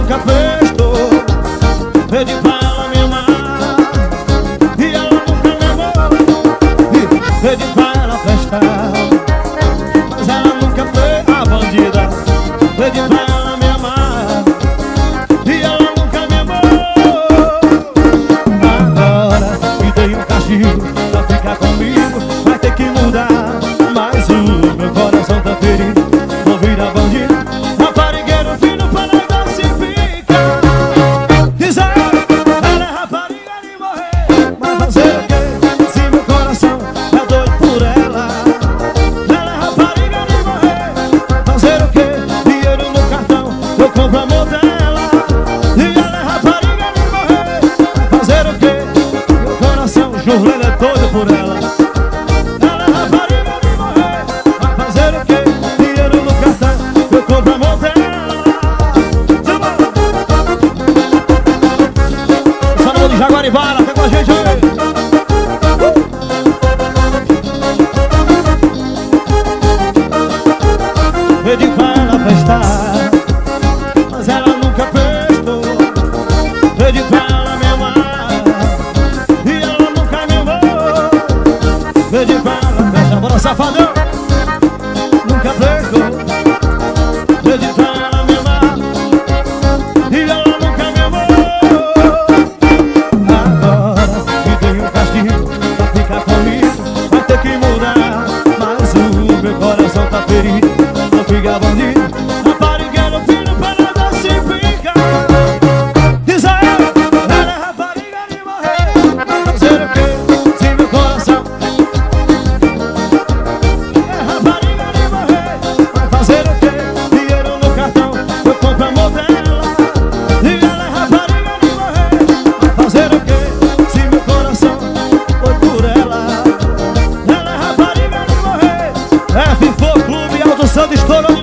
nunca prestou. Pedi pra ela me amar e ela nunca me amou. Pedi pra ela prestar, mas ela nunca foi a bandida. Pedi pra ela me amar e ela nunca me amou. Agora me dei um castigo pra ficar comigo. Vai ter que mudar, mas o meu coração tá ferido. Vou virar bandido, raparigueiro fino pra não dosificar. Diz a ela é rapariga de morrer. Mas fazer o quê se meu coração é doido por ela? Ela é rapariga de morrer. Fazer o quê? Dinheiro no cartão, eu compro amor dela. E ela é rapariga de morrer. Fazer o quê? Meu coração, juro, ele é doido por ela. Ela é rapariga de morrer. Vai fazer o quê? Dinheiro no cartão, eu compro amor dela. Só no de Jaguaribara, tá com a gente aí. Pedi pra ela prestar, mas ela nunca prestou. Pedi pra ela me amar e ela nunca me amou. Pedi pra ela prestar, bora safadão. Nunca prestou. Pedi pra ela me amar e ela nunca me amou. Agora me dei um castigo pra ficar comigo. Vai ter que mudar, mas o meu coração tá ferido. Não fica bandido, raparigueiro fino pra não dosificar. Diz a ela é rapariga de morrer. Vai fazer o quê se meu coração é rapariga de morrer? Vai fazer o quê? Dinheiro no cartão, eu compro amor dela. E ela é rapariga de morrer. Vai fazer o quê se meu coração foi por ela? Ela é rapariga de morrer. F for Clube Alto Santo estourou.